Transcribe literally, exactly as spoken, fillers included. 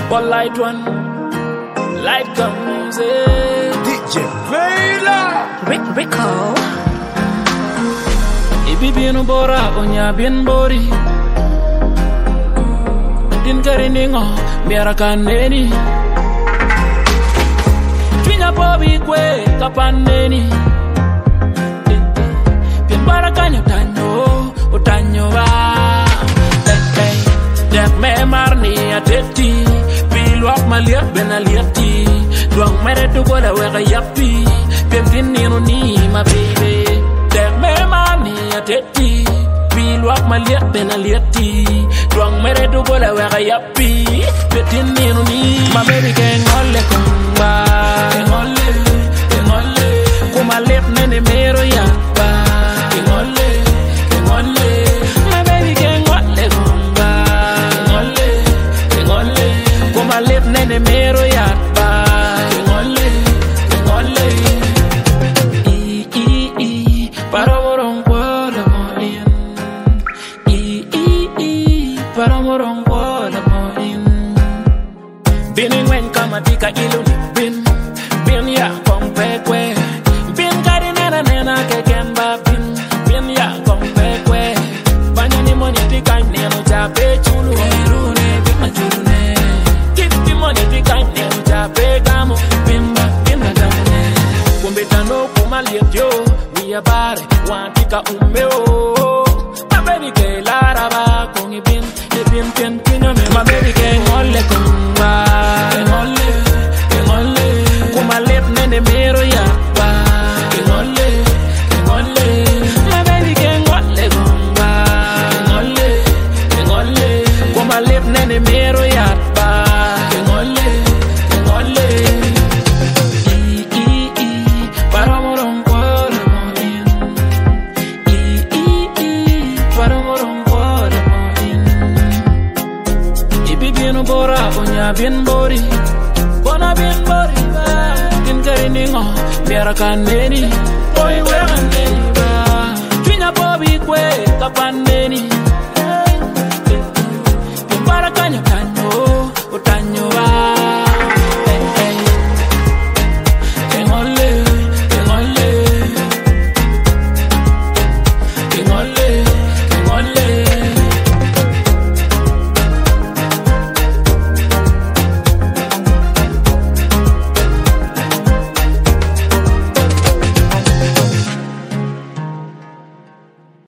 But light one, light comes in. D J Vela Rick Rico Ibi bien bora onya bien bori Din kariningo miara kaneni Twinya bobi kwe kapaneni Bien bara kanyo tanyo utanyo ba Dek me marni ateti Pilwak maliat ben aliati Duang mere tu gola wega yapi Bien fin nino ni ma baby Dek me marni ateti Pilwak maliat ben aliati Duang mere tu gola wega yapi Bien fin nino ni ma baby keng ole kumba Keng ole, keng ole Kuma lep nene mero yakba Keng ole, keng ole Ma baby keng ole kumba Keng ole, keng ole Kuma lep nene mero yakba Keng ole, keng ole I, I, I Para morong kwala mo in I, I, I Para morong kwala mo in Bining wen kamatika iluni bin Bin ya kompekwe Bin kari nena nena kekemba bin Bin ya kompekwe Banyani money tika neno chape chulu Erune bima chulune Kifti money tika neno chape gamo Bimba bimba damune Kumbita no kumaliet yo Wiya bare wantika umeo My baby ke laraba kongi bin E bin bin kinyo me My baby ke ngole kumba Ngole, ngole Kuma lep nene mero yakba Ngole, ngole My baby ke ngole kumba Ngole, ngole Kuma lep nene mero yakba Ngole, ngole I, I, I Para morong kwala mo in I, I, I Para morong kwala mo in Ibi bien bora onya bien bori Bona bien bori ba Din kariningo miara kaneni Boy we kaneni ba Twinya bobi kwe kapaneni